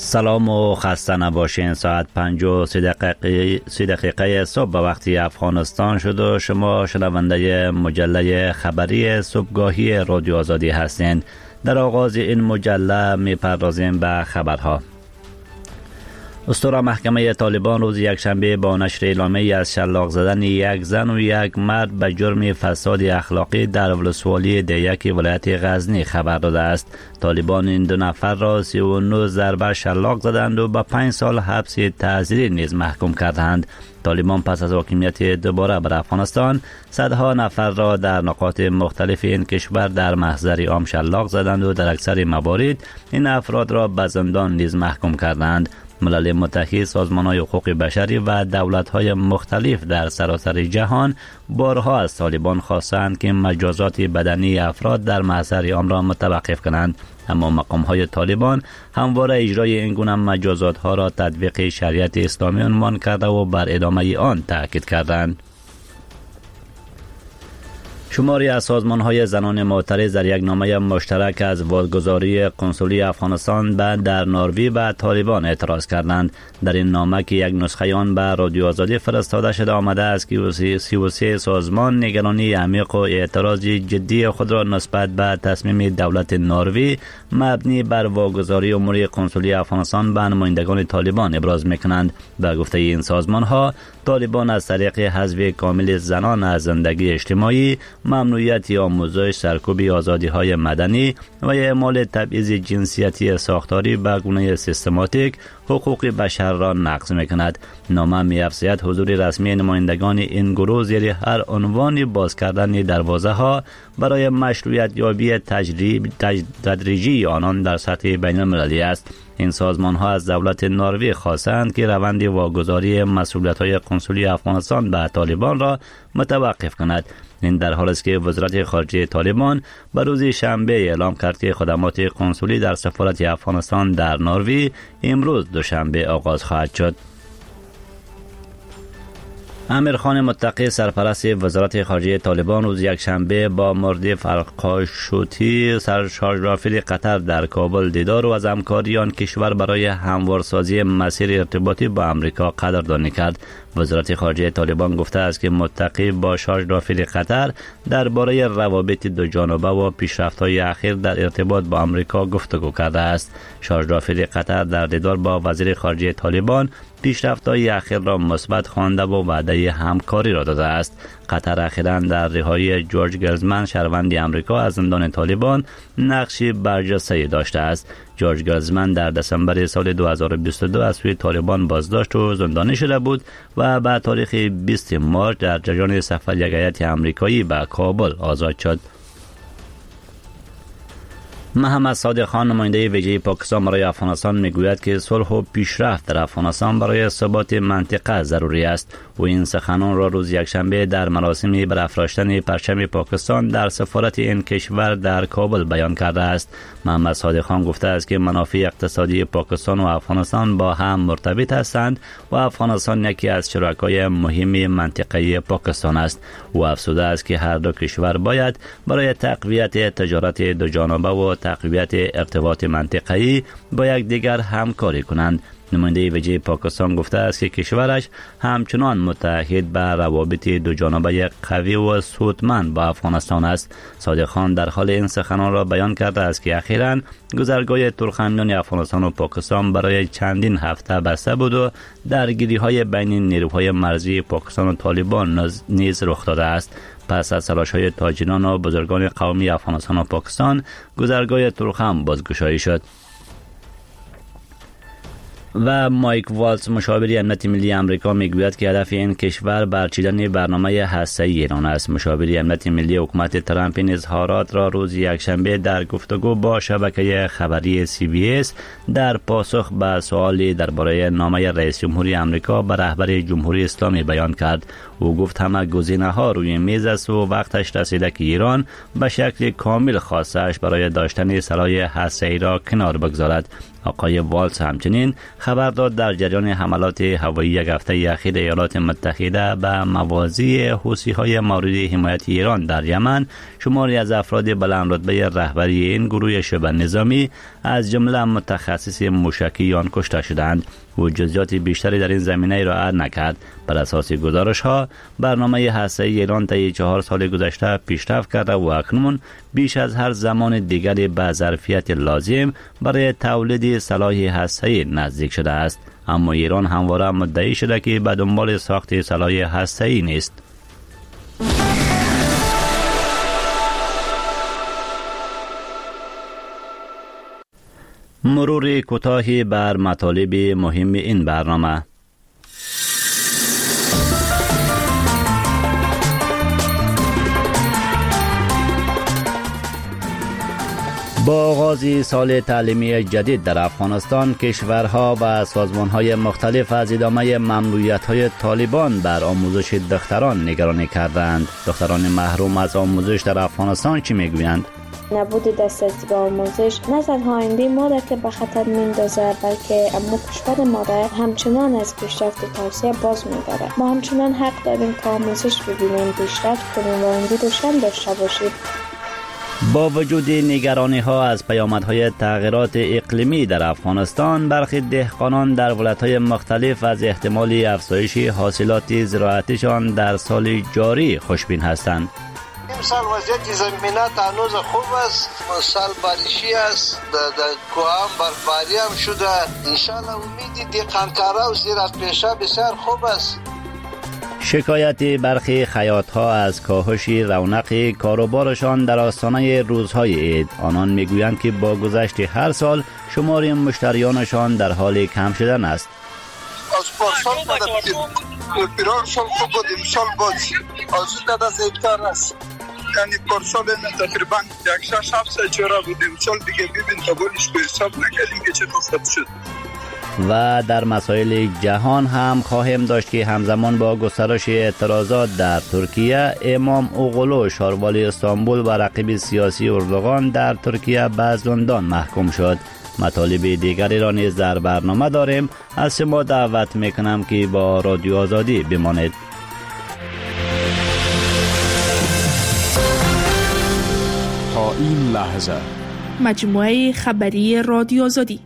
سلام و خسته نباشین. ساعت 5:03 دقیقه صبح به وقت افغانستان شد و شما شنونده مجله خبری صبحگاهی رادیو آزادی هستین. در آغاز این مجله میپردازیم به خبرها. اسطوره محکمه طالبان روز یکشنبه با نشر اعلامیه‌ای از شلاق زدن یک زن و یک مرد به جرم فساد اخلاقی در ولسوالی دیک ولایت غزنی خبر داده است. طالبان این دو نفر را 39 ضربه شلاق زدند و به 5 سال حبس تعزیری نیز محکوم کردند. طالبان پس از حاکمیت دوباره بر افغانستان صدها نفر را در نقاط مختلف این کشور در محضر عام شلاق زدند و در اکثر موارد این افراد را به زندان نیز محکوم کردند. ملل متحد، سازمان‌های حقوق بشری و دولت‌های مختلف در سراسر جهان بارها از طالبان خواستند که مجازات بدنی افراد در محضر عام را متوقف کنند، اما مقام‌های طالبان همواره اجرای این گونه مجازات‌ها را تطبیق شریعت اسلامی عنوان کرده و بر ادامه آن تاکید کردند. شماری از سازمان‌های زنان معترض در یک نامه مشترک از واگذاری قنسولی افغانستان در نروژ به طالبان اعتراض کردند. در این نامه که یک نسخه آن به رادیو آزادی فرستاده شده آمده است که 33 سازمان نگرانی عمیق و اعتراض جدی خود را نسبت به تصمیم دولت نروژ مبنی بر واگذاری امور قنسولی افغانستان به نمایندگان طالبان ابراز می‌کنند. به گفته این سازمان‌ها، طالبان از طریق حذف کامل زنان از زندگی اجتماعی، ممنوعیت آموزش، سرکوب آزادی‌های مدنی و اعمال تبعیض جنسیتی ساختاری به گونه سیستماتیک حقوق بشر را نقض می‌کند. نامه می‌افزاید حضور رسمی نمایندگان این گروه زیر هر عنوان باز کردن دروازه‌ها برای مشروعیت یابی تدریجی آنان در سطح بین‌المللی است. این سازمان‌ها از دولت نروژ خواستند که روند واگذاری مسئولیت‌های قنسولی افغانستان به طالبان را متوقف کند. این در حالی است که وزارت خارجه طالبان به روز شنبه اعلام کرد که خدمات قنسولی در سفارت افغانستان در نروژ امروز دوشنبه آغاز خواهد شد. امیر خان متقی، سرپرست وزارت خارجه طالبان، روز یکشنبه با مورد فرقاشوتی سرشارژرافیل قطر در کابل دیدار و از همکاری آن کشور برای هموارسازی مسیر ارتباطی با امریکا قدردانی کرد. وزارت خارجه طالبان گفته است که متقی با شارژرافیل قطر درباره روابط دو جانبه و پیشرفت‌های اخیر در ارتباط با امریکا گفتگو کرده است. شارژرافیل قطر در دیدار با وزیر خارجه طالبان پیشرفت‌های اخیر را مثبت خوانده و وعده همکاری را داده است. قطر اخیراً در رهایی جورج گلزمن، شهروند امریکا، از زندان طالبان نقشی برجسته داشته است. جورج گلزمن در دسامبر سال 2022 از سوی طالبان بازداشت و زندانی شده بود و به تاریخ 20 مارس در جریان سفر یک هیئت آمریکایی به کابل آزاد شد. محمد صادق خان، نماینده ویژه پاکستان برای افغانستان، میگوید که صلح و پیشرفت در افغانستان برای ثبات منطقه ضروری است. و این سخنان را روز یکشنبه در مراسم برافراشتن پرچم پاکستان در سفارت این کشور در کابل بیان کرده است. محمد صادق خان گفته است که منافع اقتصادی پاکستان و افغانستان با هم مرتبط هستند و افغانستان یکی از شرکای مهم منطقه پاکستان است. او افزوده است که هر دو کشور باید برای تقویت تجارت دو جانبه و تقویت ارتباط منطقه‌ای با یکدیگر همکاری کنند. نماینده ویژه پاکستان گفته است که کشورش همچنان متحد به روابط دو جانبه قوی و سودمند با افغانستان است. صادق خان در حال این سخنان را بیان کرده است که اخیراً گذرگاه ترکمنان افغانستان و پاکستان برای چندین هفته بسته بود و درگیری‌های بین نیروهای مرزی پاکستان و طالبان نیز رخ داده است. پس از تلاش‌های تاجران و بزرگان قومی افغانستان و پاکستان، گذرگاه ترکم بازگشایی شد. و مایک والتز، مشاور امنیت ملی آمریکا، میگوید که هدف این کشور برچیدن برنامه هسته‌ای ایران است. مشاور امنیت ملی حکومت ترامپ این اظهارات را روز یکشنبه در گفتگو با شبکه خبری CBS در پاسخ به سوالی درباره نامه رئیس جمهوری آمریکا به رهبر جمهوری اسلامی بیان کرد. او گفت همه گزینه‌ها روی میز است و وقتش رسیده که ایران به شکل کامل خواستش برای داشتن سلاح هسته‌ای را کنار بگذارد. آقای والز همچنین خبر داد در جریان حملات هوایی یک هفته اخیر ایالات متحده به مواضع حوثی‌های مورد حمایت ایران در یمن، شماری از افراد بلند رتبه رهبری این گروه شبه نظامی از جمله متخصص موشکی آن کشته شدند. او جزئیات بیشتری در این زمینه ارائه نکرد. بر اساس گزارش‌ها برنامه هسته‌ای ایران طی 4 سال گذشته پیشرفت کرده و اکنون بیش از هر زمان دیگری به ظرفیت لازم برای تولید سلاح هسته‌ای نزدیک شده است، اما ایران همواره مدعی شده که به دنبال ساخت سلاح هسته‌ای نیست. مرور کوتاهی بر مطالب مهم این برنامه. با آغاز سال تعلیمی جدید در افغانستان، کشورها و سازمانهای مختلف از ادامه ممنوعیت‌های طالبان بر آموزش دختران نگرانی کردند. دختران محروم از آموزش در افغانستان چی میگویند؟ نبود دسترسی به آموزش نه تنها آینده ما را که به خطر میندازه، بلکه کشور ما را همچنان از پیشرفت و توسعه باز می‌داره. ما همچنان حق داریم که آموزش ببینیم، پیشرفت کنیم و آینده روشن داشته باشیم. با وجود نگرانی‌ها از پیامدهای تغییرات اقلیمی در افغانستان، برخی دهقانان در ولایت‌های مختلف از احتمال افزایش حاصلات زراعتشان در سال جاری خوشبین هستند. امسال وضعیت زمینه هنوز خوب است، سال بارشی است، در کوه برفباری هم شده. انشالله امید دهقانکارا و زراعت پیشه بسیار خوب است. شکایت برخی خیاط‌ها از کاهش رونق کاروبارشان در آستانه روزهای عید. آنان میگویند که با گذشت هر سال شمار مشتریانشان در حال کم شدن است. از پارسال پیران سال خوب بود، امسال بازی آزود از هکتار است. یعنی پارسال تقریبا 6-7 جورا بود، امسال دیگه ببین تابونش به حساب نکردیم که چه نفت شد. و در مسائل جهان هم خواهیم داشت که همزمان با گسترش اعتراضات در ترکیه، امام اوغلو شاروالی استانبول و رقیب سیاسی اردوغان در ترکیه به زندان محکوم شد. مطالب دیگری را نیز در برنامه داریم. از شما دعوت میکنم که با رادیو آزادی بمانید. تا این لحظه مجموعه خبری رادیو آزادی.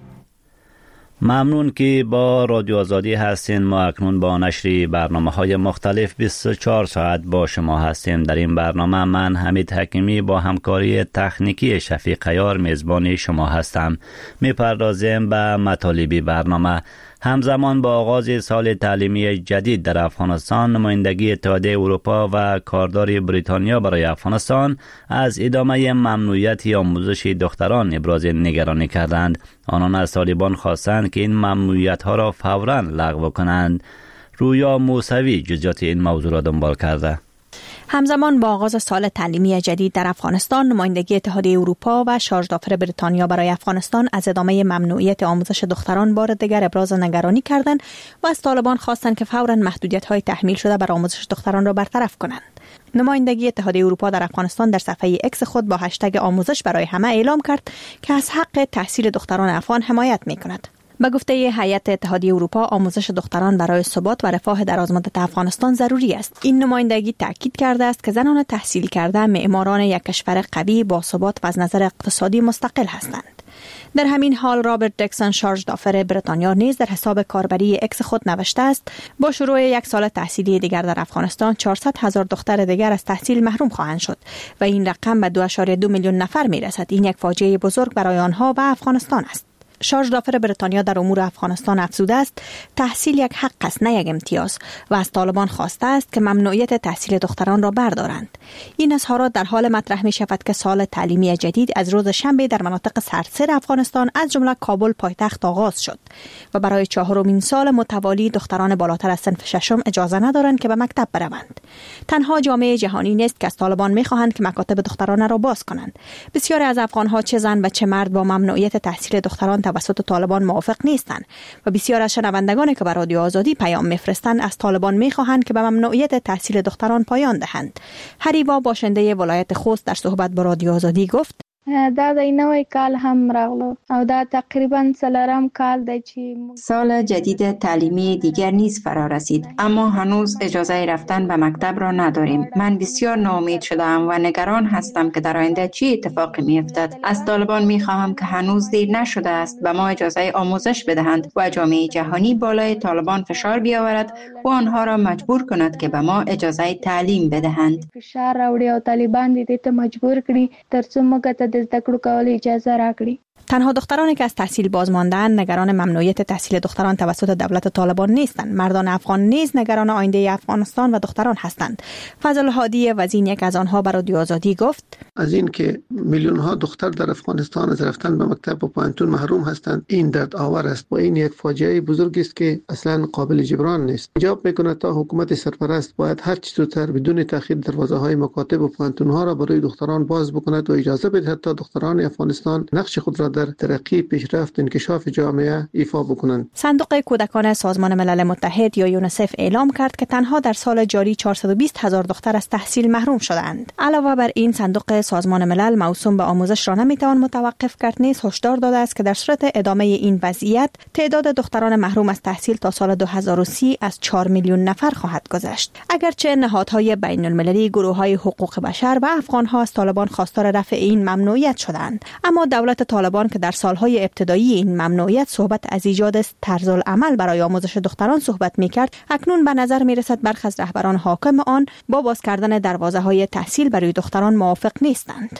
ممنون که با رادیو آزادی هستین. ما اکنون با نشر برنامه‌های مختلف 24 ساعت با شما هستیم. در این برنامه من حمید حکیمی با همکاری تکنیکی شفیق عیار میزبان شما هستم. میپردازیم به مطالب برنامه. همزمان با آغاز سال تعلیمی جدید در افغانستان، نمایندگی اتحادیه اروپا و کاردار بریتانیا برای افغانستان از ادامه ممنوعیت آموزش دختران ابراز نگرانی کردند. آنان از طالبان خواستند که این ممنوعیت ها را فوراً لغو کنند. رویا موسوی جزئیات این موضوع را دنبال کرده. همزمان با آغاز سال تعلیمی جدید در افغانستان، نمایندگی اتحادیه اروپا و شارژ دافر بریتانیا برای افغانستان از ادامه ممنوعیت آموزش دختران بار دیگر ابراز نگرانی کردند و از طالبان خواستند که فوراً محدودیت‌های تحمیل شده بر آموزش دختران را برطرف کنند. نمایندگی اتحادیه اروپا در افغانستان در صفحه اکس خود با هشتگ آموزش برای همه اعلام کرد که از حق تحصیل دختران افغان حمایت می‌کند. به گفته هیئت اتحادیه اروپا، آموزش دختران برای ثبات و رفاه درازمدت افغانستان ضروری است. این نمایندگی تاکید کرده است که زنان تحصیل کرده معماران یک کشور قوی با ثبات و از نظر اقتصادی مستقل هستند. در همین حال رابرت دکسون شارژ دافر بریتانیا نیز در حساب کاربری اکس خود نوشته است با شروع یک سال تحصیلی دیگر در افغانستان 400,000 دختر دیگر از تحصیل محروم خواهند شد و این رقم به 2.2 میلیون نفر میرسد. این یک فاجعه بزرگ برای آنها و افغانستان است. شارژ دافر بریتانیا در امور افغانستان افزوده است تحصیل یک حق است نه یک امتیاز و از طالبان خواسته است که ممنوعیت تحصیل دختران را بردارند. این اظهارات در حال مطرح می شود که سال تعلیمی جدید از روز شنبه در مناطق سرتاسر افغانستان از جمله کابل پایتخت آغاز شد و برای 4مین سال متوالی دختران بالاتر از صنف ششم اجازه ندارند که به مکتب بروند. تنها جامعه جهانی نیست که از طالبان می خواهند که مکاتب دختران را باز کنند. بسیاری از افغانها چه زن و چه مرد با ممنوعیت تحصیل دختران توسط طالبان موافق نیستند و بسیار از شنوندگانی که به رادیو آزادی پیام میفرستند از طالبان میخواهند که به ممنوعیت تحصیل دختران پایان دهند. هریوا باشنده ولایت خوست در صحبت با رادیو آزادی گفت: دا د نوې کال هم راغلو او دا تقریبا څلورم کال دی چې سال جدید تعلیمی دیگر نیز فرا رسید، اما هنوز اجازه رفتن به مکتب را نداریم. من بسیار ناامید شدم و نگران هستم که در آینده چه اتفاقی می‌افتد. از طالبان می‌خواهم که هنوز دیر نشده است به ما اجازه آموزش بدهند و جامعه جهانی بالای طالبان فشار بیاورد و آنها را مجبور کند که به ما اجازه تعلیم بدهند. فشار راوړي او طالبان دې ته مجبور کړي ترڅو موږ ته د زده کړو کولو اجازه راکړي. تنها دخترانی که از تحصیل باز ماندند نگران ممنوعیت تحصیل دختران توسط دولت طالبان نیستند. مردان افغان نیز نگران آینده افغانستان و دختران هستند. فضل هادی وزین یک از آنها بر رادیو آزادی گفت: از این که میلیون ها دختر در افغانستان از رفتن به مکتب و پانتون محروم هستند، این درد آور است و این یک فاجعه بزرگ است که اصلا قابل جبران نیست. ایجاب میکند تا حکومت سرپرست باید هر چه زودتر بدون تأخیر دروازه های مکاتب و پانتون ها را برای دختران باز بکند و اجازه بدهد تا دختران افغانستان نقش خود را در ترقی، پیشرفت، انکشاف جامعه ایفا بکنند. صندوق کودکان سازمان ملل متحد یا یونیسف اعلام کرد که تنها در سال جاری 420,000 دختر از تحصیل محروم شدند. علاوه بر این، صندوق سازمان ملل موسوم به آموزش را نمیتوان متوقف کرد نیز هشدار داده است که در صورت ادامه این وضعیت تعداد دختران محروم از تحصیل تا سال 2030 از 4 میلیون نفر خواهد گذشت. اگرچه نهادهای بین المللی، گروه‌های حقوق بشر و افغان‌ها از طالبان خواستار رفع این ممنوعیت شدند، اما دولت طالبان که در سالهای ابتدایی این ممنوعیت صحبت از ایجاد طرزالعمل برای آموزش دختران صحبت می‌کرد، اکنون به نظر می‌رسد برخی از رهبران حاکم آن با باز کردن دروازه‌های تحصیل برای دختران موافق نیستند.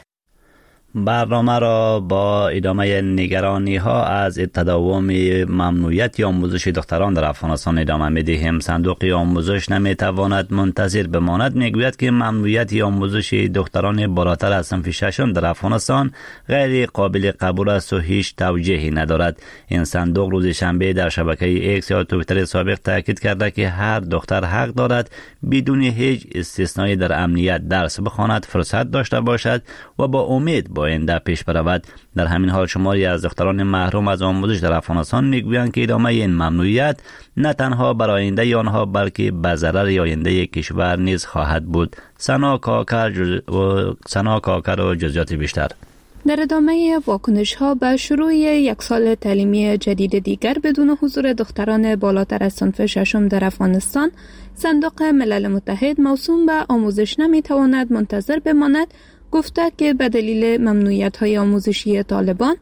برنامه را با ادامه نگرانی ها از تداوم ممنوعیت آموزش دختران در افغانستان ادامه می‌دهیم. صندوق آموزش نمیتواند منتظر بماند. میگوید که ممنوعیت آموزش دختران بالاتر از صنف ششم در افغانستان غیر قابل قبول است و هیچ توجیهی ندارد. این صندوق روز شنبه در شبکه ایکس یا توییتر سابق تاکید کرده که هر دختر حق دارد بدون هیچ استثنایی در امنیت درس بخواند، فرصت داشته باشد و با امید آینده پیش برود. در همین حال شماری از دختران محروم از آموزش در افغانستان میگویند که ادامه این ممنوعیت نه تنها برای آینده آنها بلکه به ضرر آینده کشور نیز خواهد بود. سنا کاکر و جزئیات بیشتر. در ادامه واکنش ها به شروع یک سال تعلیمی جدید دیگر بدون حضور دختران بالاتر از صنف ششم در افغانستان، صندوق ملل متحد موسوم به آموزش نمیتواند منتظر بماند گفته که به دلیل ممنوعیت‌های آموزشی طالبان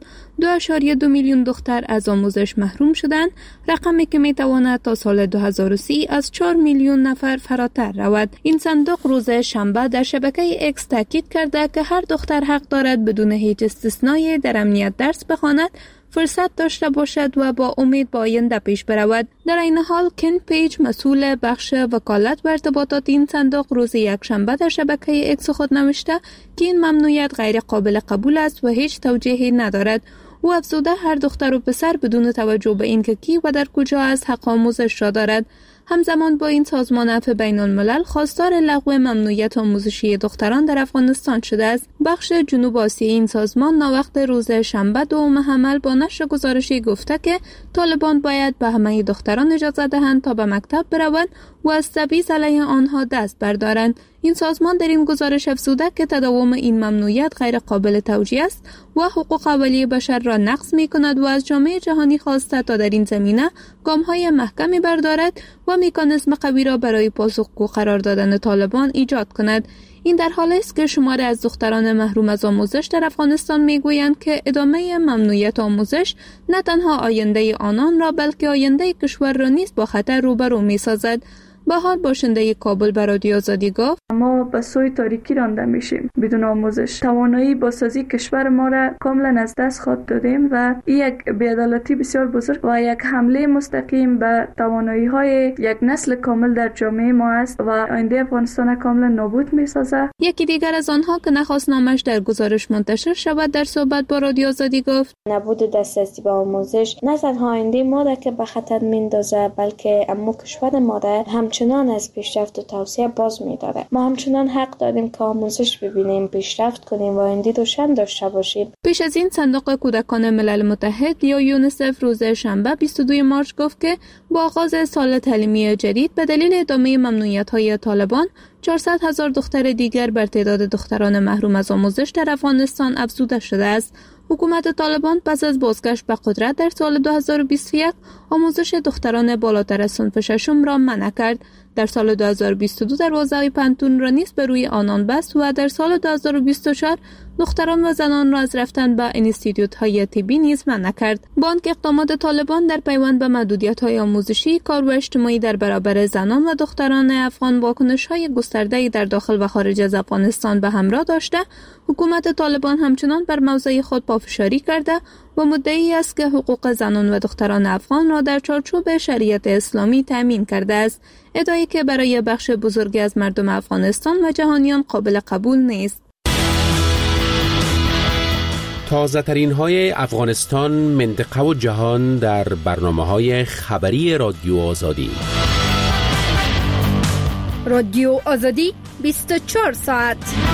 2.2 میلیون دختر از آموزش محروم شدند، رقمی که میتواند تا سال 2030 از 4 میلیون نفر فراتر رود. این صندوق روز شنبه در شبکه اکس تاکید کرده که هر دختر حق دارد بدون هیچ استثنایی در امنیت درس بخواند، فرصت داشته باشد و با امید با آینده پیش برود. در این حال کن پیج، مسئول بخش وکالت و ارتباطات این صندوق، روز یکشنبه در شبکه اکس خود نوشته که این ممنوعیت غیر قابل قبول است و هیچ توجیهی ندارد. او افزوده هر دختر و پسر بدون توجه به اینکه کی و در کجا است حق آموزش را دارد. همزمان با این سازمان عفو بین الملل خواستار لغو ممنوعیت آموزشی دختران در افغانستان شده است. بخش جنوب آسیایی این سازمان ناوقت روز شنبه دوم حمل با نشر گزارشی گفته که طالبان باید به همه دختران اجازه دهند تا به مکتب بروند و از تبعیض علیه آنها دست بردارند. این سازمان در این گزارش افزوده که تداوم این ممنوعیت غیر قابل توجیه است و حقوق اولیه بشر را نقض می کند و از جامعه جهانی خواسته تا در این زمینه گام‌های محکمی بردارد و مکانیزم قوی را برای پاسخگو قرار دادن طالبان ایجاد کند. این در حالی است که شماری از دختران محروم از آموزش در افغانستان میگویند که ادامه ممنوعیت آموزش نه تنها آینده آنان را بلکه آینده کشور را نیز با خطر روبرو می‌سازد. به حال باشنده کابل به رادیو آزادی گفت: ما به سوی تاریکی رانده میشیم. بدون آموزش توانایی بازسازی کشور ما را کاملا از دست خود دادیم و این یک بی‌عدالتی بسیار بزرگ و یک حمله مستقیم به توانایی‌های یک نسل کامل در جامعه ما است و آینده افغانستان کاملا نابود می‌سازد. یکی دیگر از آنها که نخواست نامش در گزارش منتشر شود در صحبت با رادیو آزادی گفت: نبود دسترسی به آموزش نه تنها آینده ما را که به خطر میندازه بلکه اما کشور ما همچنان از پیشرفت و توسعه باز می‌داره. ما همچنان حق داریم که آموزش ببینیم، پیشرفت کنیم و آینده روشن داشته باشیم. پیش از این صندوق کودکان ملل متحد یا یونیسف روز شنبه 22 مارس گفت که با آغاز سال تعلیمی جدید به دلیل ادامه ممنوعیت‌های طالبان 400,000 دختر دیگر بر تعداد دختران محروم از آموزش در افغانستان افزوده شده است. حکومت طالبان پس از بازگشت به قدرت در سال 2021 آموزش دختران بالاتر از صنف ششم را منع کرد. در سال 2022 دروازه پانتون را نیز به روی آنان بست و در سال 2024 دختران و زنان را از رفتن به انستیتوت‌های طبی نیز منع کرد. با آنکه اقدامات طالبان در پیوند به محدودیت‌های آموزشی، کار و اجتماعی در برابر زنان و دختران افغان واکنش‌های گسترده‌ای در داخل و خارج از افغانستان به همراه داشته، حکومت طالبان همچنان بر موضع خود پافشاری کرده و مدعی است که حقوق زنان و دختران افغان را در چارچوب شریعت اسلامی تامین کرده است، ادعایی که برای بخش بزرگی از مردم افغانستان و جهانیان قابل قبول نیست. تازه ترین های افغانستان، منطقه و جهان در برنامه‌های خبری رادیو آزادی. رادیو آزادی 24 ساعت.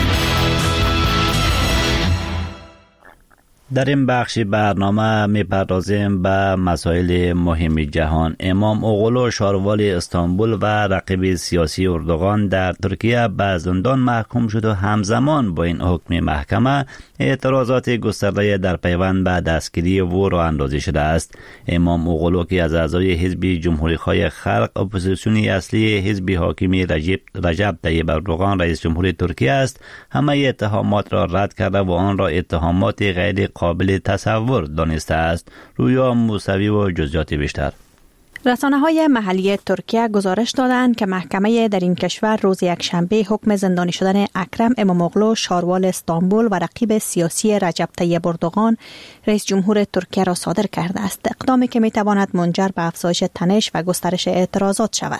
در این بخش برنامه می‌پردازیم به مسائل مهم جهان. امام اوغلو شاروال استانبول و رقیب سیاسی اردوغان در ترکیه به زندان محکوم شد و همزمان با این حکم محکمه اعتراضات گسترده در پیوند به دستگیری او راه اندازی شده است. امام اوغلو که از اعضای حزب جمهوری‌خواه خلق، اپوزیسیونی اصلی حزب حاکم رجب طیب اردوغان رئیس جمهور ترکیه است، همه اتهامات را رد کرده و آن را اتهامات غیر قابل تصور دانسته است. رویا موسوی و جزئیات بیشتر. رسانه‌های محلی ترکیه گزارش دادند که محکمه در این کشور روز یکشنبه حکم زندانی شدن اکرم اماموغلو شاروال استانبول و رقیب سیاسی رجب طیب اردوغان رئیس جمهور ترکیه را صادر کرده است، اقدامی که می‌تواند منجر به افزایش تنش و گسترش اعتراضات شود.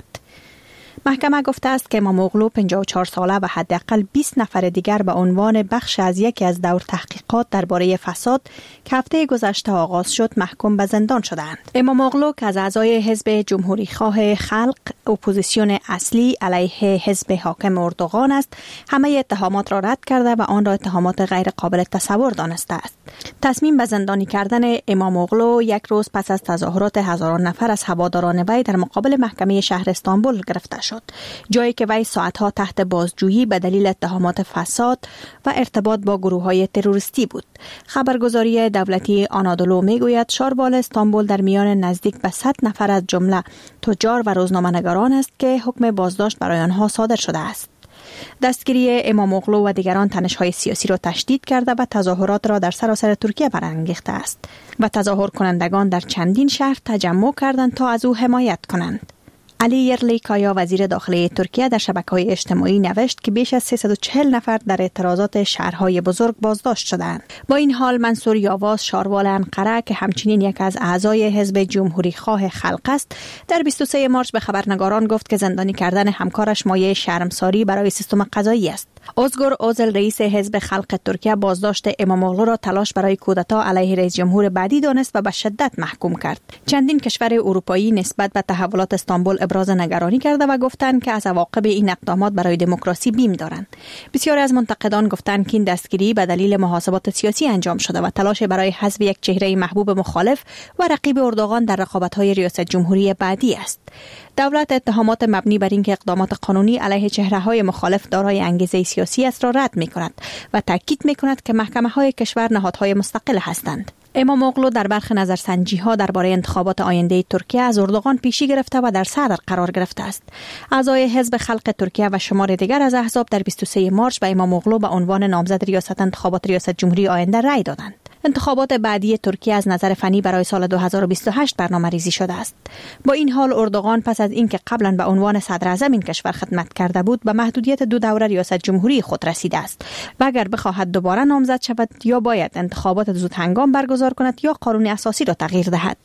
محکمه گفته است که اماموغلو 54 ساله و حداقل 20 نفر دیگر به عنوان بخش از یکی از دور تحقیقات درباره فساد که هفته گذشته آغاز شد محکوم به زندان شدند. اماموغلو که از اعضای حزب جمهوری‌خواه خلق، اپوزیسیون اصلی علیه حزب حاکم اردوغان است، همه اتهامات را رد کرده و آن را اتهامات غیر قابل تصور دانسته است. تصمیم به زندانی کردن اماموغلو یک روز پس از تظاهرات هزاران نفر از هواداران وی در مقابل محکمه شهر استانبول گرفته شد، جایی که وی ساعتها تحت بازجویی به دلیل اتهامات فساد و ارتباط با گروه‌های تروریستی بود. خبرگزاری دولتی آنادولو میگوید شاروال استانبول در میان نزدیک به 100 نفر از جمله تجار و روزنامه‌نگاران است که حکم بازداشت برای آنها صادر شده است. دستگیری اماموغلو و دیگران تنش‌های سیاسی را تشدید کرده و تظاهرات را در سراسر ترکیه برانگیخته است و تظاهر کنندگان در چندین شهر تجمع کردند تا از او حمایت کنند. علی یرلیکایا وزیر داخلی ترکیه در شبکه‌های اجتماعی نوشت که بیش از 340 نفر در اعتراضات شهرهای بزرگ بازداشت شدند. با این حال منصور یاواز شاروال انقره که همچنین یک از اعضای حزب جمهوری‌خواه خلق است، در 23 مارس به خبرنگاران گفت که زندانی کردن همکارش مایه شرمساری برای سیستم قضایی است. ازگور اوزل رئیس حزب خلق ترکیه بازداشت اماموغلو را تلاش برای کودتا علیه رئیس جمهور بعدی دانست و به شدت محکوم کرد. چندین کشور اروپایی نسبت به تحولات استانبول ابراز نگرانی کرده و گفتند که از عواقب این اقدامات برای دموکراسی بیم دارند. بسیاری از منتقدان گفتند که این دستگیری به دلیل محاسبات سیاسی انجام شده و تلاش برای حذف یک چهره محبوب مخالف و رقیب اردوغان در رقابت‌های ریاست جمهوری بعدی است. دولت اتهامات مبنی بر اینکه اقدامات قانونی علیه چهره‌های مخالف دارای انگیزه سیاسی است را رد می‌کند و تاکید می‌کند که محکمه‌های کشور نهادهای مستقل هستند. اماموغلو در برخی نظرسنجی‌ها درباره انتخابات آینده ترکیه از اردوغان پیشی گرفته و در صدر قرار گرفته است. اعضای حزب خلق ترکیه و شمار دیگر از احزاب در 23 مارس به اماموغلو به عنوان نامزد ریاست انتخابات ریاست جمهوری آینده رأی دادند. انتخابات بعدی ترکیه از نظر فنی برای سال 2028 برنامه‌ریزی شده است. با این حال اردوغان پس از اینکه قبلا به عنوان صدر اعظم این کشور خدمت کرده بود، به محدودیت 2 دوره ریاست جمهوری خود رسیده است و اگر بخواهد دوباره نامزد شود یا باید انتخابات زود هنگام برگزار کند یا قانون اساسی را تغییر دهد.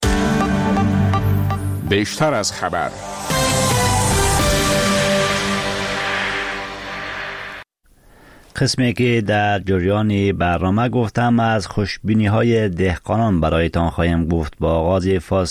بیشتر از خبر. قسمی که در جریان برنامه گفتم از خوشبینی های دهقانان برایتان خواهیم گفت. با آغاز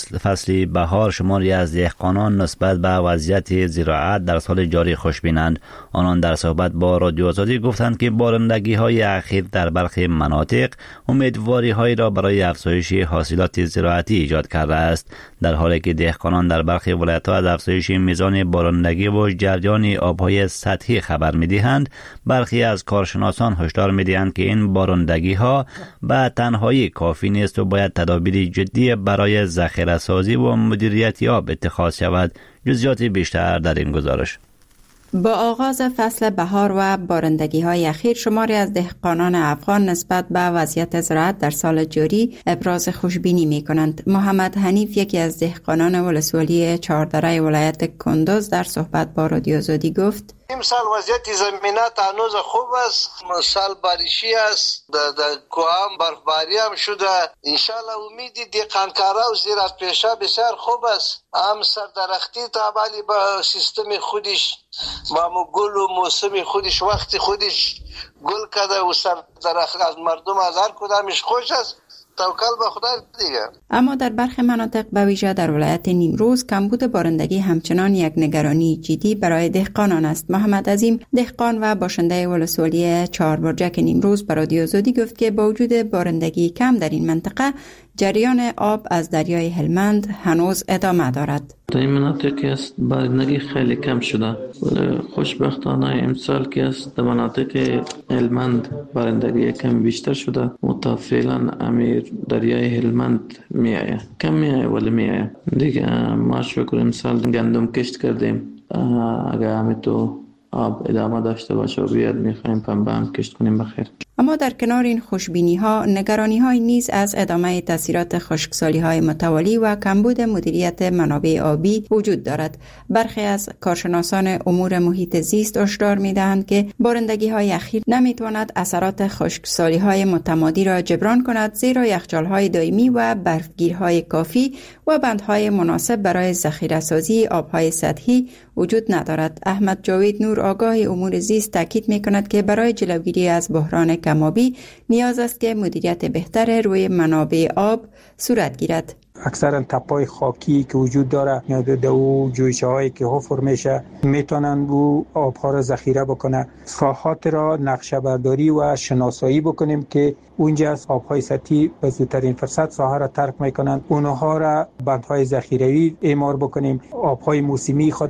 فصل بهار شماری از دهقانان نسبت به وضعیت زراعت در سال جاری خوشبینند. آنان در صحبت با رادیو آزادی گفتند که بارندگی های اخیر در برخی مناطق امیدواری های را برای افزایش حاصلات زراعتی ایجاد کرده است، در حالی که دهقانان در برخی ولایت ها از افزایش میزان بارندگی و جریان آبهای سطحی خبر می‌دهند. برخی از کارشناسان هشدار می‌دهند که این بارندگی ها به تنهایی کافی نیست و باید تدابیر جدی برای ذخیره سازی و مدیریت آب اتخاذ شود. جزئیات بیشتر در این گزارش. با آغاز فصل بهار و بارندگی های اخیر شماری از دهقانان افغان نسبت به وضعیت زراعت در سال جاری ابراز خوشبینی می کنند. محمد حنیف یکی از دهقانان ولسوالی چهاردره ولایت کندوز در صحبت با رادیو آزادی گفت: امسال وضعیت زمینات هنوز خوب است، سال باریشی است، در کوام برفباری هم شده. انشالله امیدی دهقانکارا و زراعت پیشا بسیار خوب است. هم سردرختی تابعی با سیستم خودش با گل و موسم خودش وقت خودش گل کرده و سردرخت از مردم از هر کدامش خوش است. توکل به خدا دیگه. اما در برخی مناطق به ویژه در ولایت نیمروز کمبود بارندگی همچنان یک نگرانی جدی برای دهقانان است. محمد عظیم دهقان و باشنده ولسوالی چهاربرجک نیمروز به رادیو آزادی گفت که با وجود بارندگی کم در این منطقه جریان آب از دریای هلمند هنوز ادامه دارد. در این مناطق که است بارندگی خیلی کم شده، ولی خوشبختانه امسال که است در مناطق هلمند بارندگی کم بیشتر شده. فعلا امیر دریای هلمند میآید، کم میآید ولی میآید دیگه. ما شکر امسال گندم کشت کردیم، اگر همین تو آب ادامه داشته باشه و بیاد میخوایم پنبه هم کشت کنیم بخیر. اما در کنار این خوشبینی ها نگرانی های نیز از ادامه تاثیرات خشکسالی های متوالی و کمبود مدیریت منابع آبی وجود دارد. برخی از کارشناسان امور محیط زیست هشدار می‌دهند که بارندگی های اخیر نمیتواند اثرات خشکسالی های متمادی را جبران کند، زیرا یخچال های دائمی و برفگیرهای کافی و بندهای مناسب برای ذخیره سازی آبهای سطحی وجود ندارد. احمد جاوید نور آگاه امور زیست تاکید می‌کند که برای جلوگیری از بحران کم‌آبی نیاز است که مدیریت بهتر روی منابع آب صورت گیرد. اکثرا تپای خاکی که وجود داره یا دو جویچه هایی که حفر میشه میتونن او آبها را ذخیره بکنه. ساحات را نقشه برداری و شناسایی بکنیم که اونجا از آبهای سطحی به زودترین فرصت ساحه را ترک میکنن، اونها را بندهای ذخیروی اعمار بکنیم. آبهای موسمی خود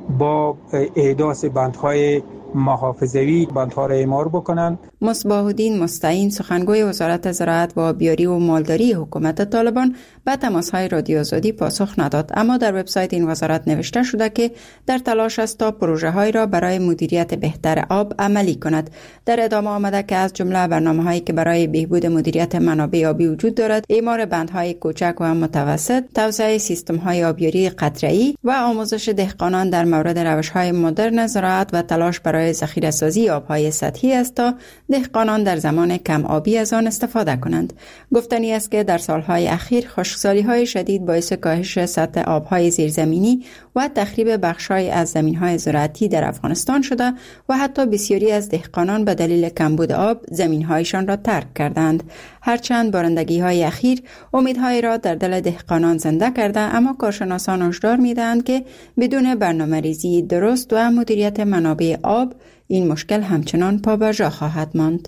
با احداث بندهای محافظوی بندها را اعمار بکنن. مصباح الدین مستعین سخنگوی وزارت زراعت و آبیاری و مالداری حکومت طالبان به تماس‌های رادیو آزادی پاسخ نداد، اما در وبسایت این وزارت نوشته شده که در تلاش است تا پروژه‌های را برای مدیریت بهتر آب عملی کند. در ادامه آمده که از جمله برنامه‌هایی که برای بهبود مدیریت منابع آبی وجود دارد، اعمار بندهای کوچک و متوسط، توسعه سیستم‌های آبیاری قطره‌ای و آموزش دهقانان در مورد روش‌های مدرن زراعت و تلاش برای ذخیره‌سازی آب‌های سطحی است تا دهقانان در زمان کم آبی از آن استفاده کنند. گفتنی است که در سالهای اخیر خشکسالی‌های شدید باعث کاهش سطح آب‌های زیرزمینی و تخریب بخش‌های از زمین‌های زراعتی در افغانستان شده و حتی بسیاری از دهقانان به دلیل کمبود آب زمین‌هایشان را ترک کردند. هرچند بارندگی‌های اخیر امیدهای را در دل دهقانان زنده کرده، اما کارشناسان هشدار می‌دهند که بدون برنامه‌ریزی درست و مدیریت منابع آب این مشکل همچنان پابرجا خواهد ماند.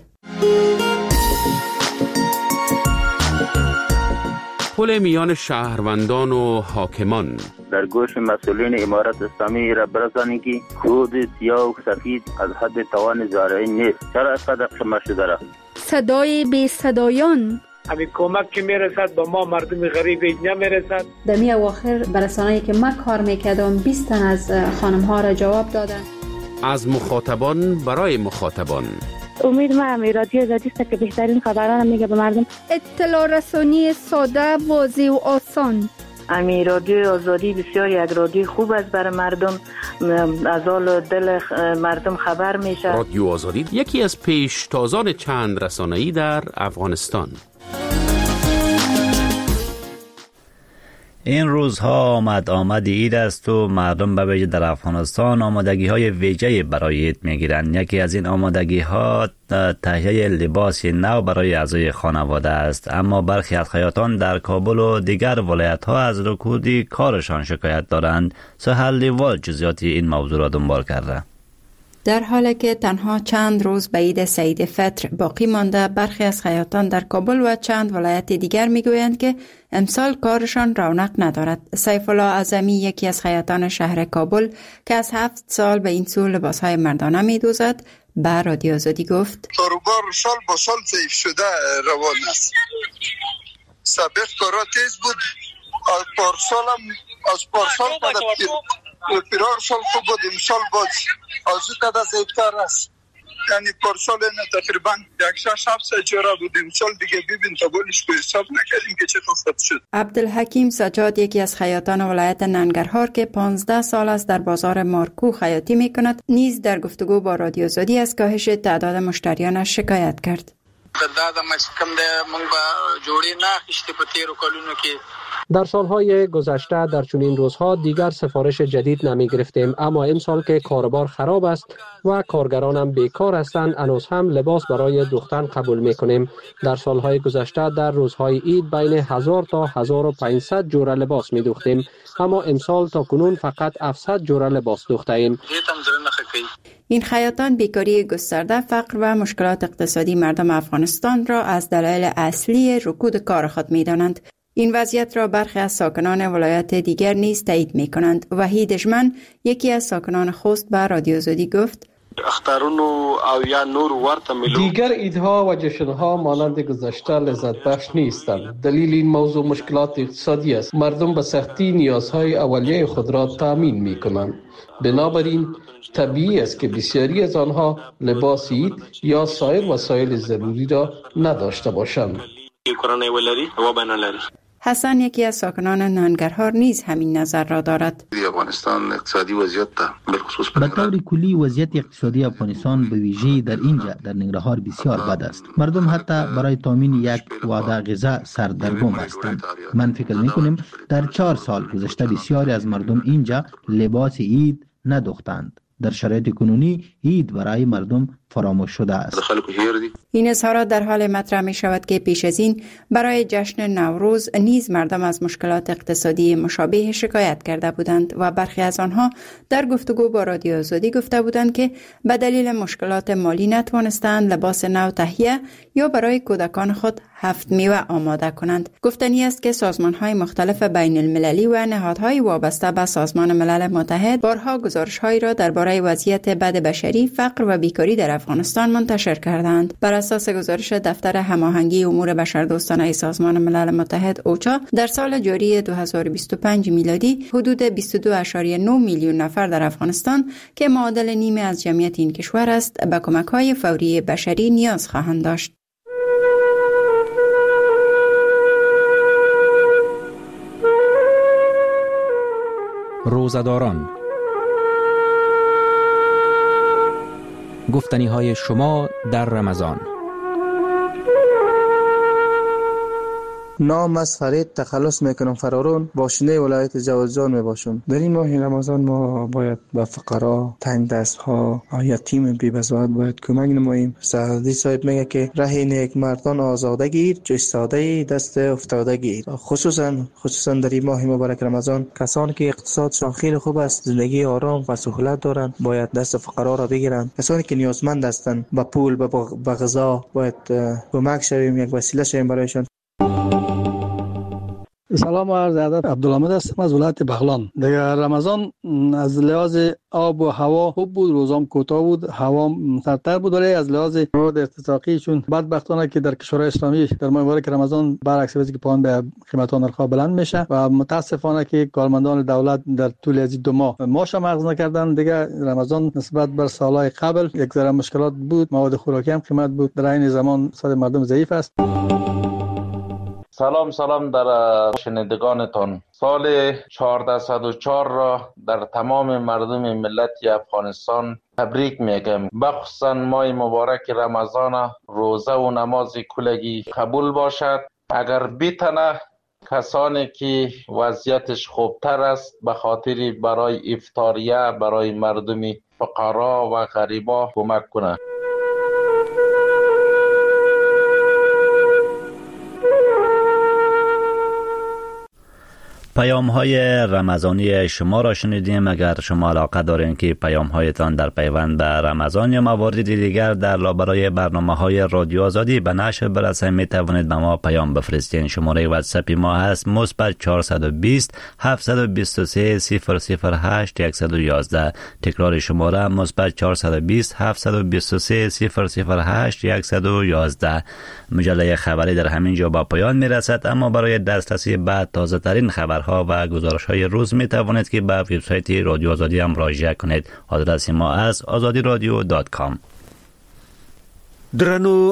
پل میان شهروندان و حاکمان. در گوش مسئولین امارت اسلامی را برسانید که خود سیاه و سفید از حد توان زارعی نیست. چرا اینقدر قمه شده را؟ صدای بی صدایان. همین کمک که میرسد به ما مردم غریب نمیرسد. در می اواخر برسانه‌ای که من کار میکردم 20 تن از خانم ها را جواب دادن. از مخاطبان برای مخاطبان. امید ما رادیو آزادی است که بهترین خبران میگه به مردم. اطلاع رسانی ساده، واضح و آسان. رادیو آزادی بسیار یک رادیو خوب است برای مردم، از حال دل مردم خبر میشه. رادیو آزادی یکی از پیشتازان چند رسانه‌ای در افغانستان. این روزها آمد عید است و مردم به ویژه در افغانستان آمادگی های ویژه‌ای برای عید میگیرند. یکی از این آمادگی ها تهیه لباس نو برای اعضای خانواده است، اما برخی از خیاطان در کابل و دیگر ولایت ها از رکودی کارشان شکایت دارند. سهل لیوال جزئیاتی این موضوع را دنبال کرده. در حالی که تنها چند روز به عید سعید فطر باقی مانده، برخی از خیاطان در کابل و چند ولایت دیگر میگویند که امسال کارشان رونق ندارد. سیف الله اعظمی، یکی از خیاطان شهر کابل که از 7 سال به این سو لباسهای مردانه میدوزد، به رادیو آزادی گفت: کاروبار سال با سال ضعیف شده روان است. سابق کارا تیز بود، از پارسال پیرار سال خوب بود، امسال باز از ضعیفتر است. یعنی پارسال تقریبا 6-7 جرا بود، امسال دیگه ببین تا بولش به حساب نکردیم که چه خفت شد. عبدالحکیم سجاد، یکی از خیاطان ولایت ننگرهار که 15 سال است در بازار مارکو خیاطی میکند، نیز در گفتگو با رادیو آزادی از کاهش تعداد مشتریانش شکایت کرد. در سالهای گذشته در چنین روزها دیگر سفارش جدید نمی گرفتیم، اما این سال که کاروبار خراب است و کارگرانم بیکار هستند، هنوز هم لباس برای دوختن قبول می کنیم. در سالهای گذشته در روزهای عید بین 1000 تا 1500 جوره لباس می دوختیم، اما امسال تا کنون فقط 700 جوره لباس دوخته ایم. این خیاطان بیکاری گسترده، فقر و مشکلات اقتصادی مردم افغانستان را از دلایل اصلی رکود کار خود می دانند. این وضعیت را برخی از ساکنان ولایت دیگر نیز تایید می کنند. وحید دشمن، یکی از ساکنان خوست، به رادیو آزادی گفت: دیگر عیدها و جشنها مانند گذشته لذت بخش نیستند. دلیل این موضوع مشکلات اقتصادی است. مردم به سختی نیازهای اولیه خود را تامین می کنند. بنابراین طبیعی است که بسیاری از آنها لباس عید یا سایر وسایل ضروری را نداشته باشند. حسن، یکی از ساکنان ننگرهار، نیز همین نظر را دارد. افغانستان اقتصادی وضعیت بالخصوص به طور کلی وضعیت اقتصادی افغانستان به ویژه در اینجا در ننگرهار بسیار بد است. مردم حتی برای تامین یک وعده غذا سردرگم هستند. من فکر می‌کنم در 4 سال گذشته بسیاری از مردم اینجا لباس عید ندوختند. در شرایط کنونی عید برای مردم فراموش شده است. این اظهارات در حال مطرح می شود که پیش از این برای جشن نوروز نیز مردم از مشکلات اقتصادی مشابه شکایت کرده بودند و برخی از آنها در گفتگو با رادیو آزادی گفته بودند که به دلیل مشکلات مالی نتوانستند لباس نو تهیه یا برای کودکان خود هفت میوه آماده کنند. گفتنی است که سازمان‌های مختلف بین المللی و نهادهای وابسته به سازمان ملل متحد بارها گزارش‌هایی را درباره وضعیت بد بشری، فقر و بیکاری در افغانستان منتشر کردند. بر اساس گزارش دفتر هماهنگی امور بشردوستانه سازمان ملل متحد اوچا، در سال جاری 2025 میلادی حدود 22.9 میلیون نفر در افغانستان که معادل نیمه از جمعیت این کشور است، به کمک‌های فوری بشری نیاز خواهند داشت. روزه‌داران، گفتنی های شما در رمضان. نام از فرید تخلص میکنم فرارون، باشنده ولایت جوزجان میباشم. در این ماه رمضان ما باید به فقرا، تنگ دست ها، یتیم بی بزاعت باید کمک نماییم. سعدی صاحب میگه که ره نیک مردان آزاده گیر، چو ایستاده دست افتاده گیر. خصوصا در این ماه مبارک رمضان، کسانی که اقتصادشان خیلی خوب است، زندگی آرام و سهولت دارند، باید دست فقرا را بگیرند. کسانی که نیازمند هستند، به پول، به غذا باید کمک شویم، یک وسیله شویم برایشان. سلام و عرض ادب. عبدالحمید هستم از ولایت بغلان. دیگه رمضان از لحاظ آب و هوا خوب بود، روزام کوتاه بود، هوا سردتر بود، ولی از لحاظ مواد ارتزاقی چون بدبختانه که در کشورهای اسلامی در ماه مبارک رمضان برعکس وضعی که پایین به قیمت نرخ‌ها بلند میشه و متاسفانه که کارمندان دولت در طول از 2 ماه معاش اخذ نکردن. دیگه رمضان نسبت بر سالهای قبل یک ذره مشکلات بود، مواد خوراکی هم قیمت بود، در این زمان صد مردم ضعیف است. سلام در شنیدگانتان. سال 1404 را در تمام مردم ملت افغانستان تبریک میگم. بخصوصا ماه مبارک رمضان، روزه و نماز کلگی قبول باشد. اگر بیتنه کسانی که وضعیتش خوبتر است به خاطر برای افطاریه برای مردم فقرا و غریبا کمک کنه. پیام های رمضانی شما را شنیدیم. اگر شما علاقه دارین که پیام هایتان در پیوند به رمضان یا موارد دیگر در برای برنامه های رادیو آزادی به نشر برسه، می توانید به ما پیام بفرستین. شماره واتساپ ما هست مثبت 420 723 008 111. تکرار شماره مثبت 420 723 008 111. مجله خبری در همین جا با پایان می رسد، اما برای دسترسی به تازه ترین خبرها و گزارش های روز می توانید که به وبسایت رادیو آزادی هم مراجعه کنید. آدرس ما از azadiradio.com.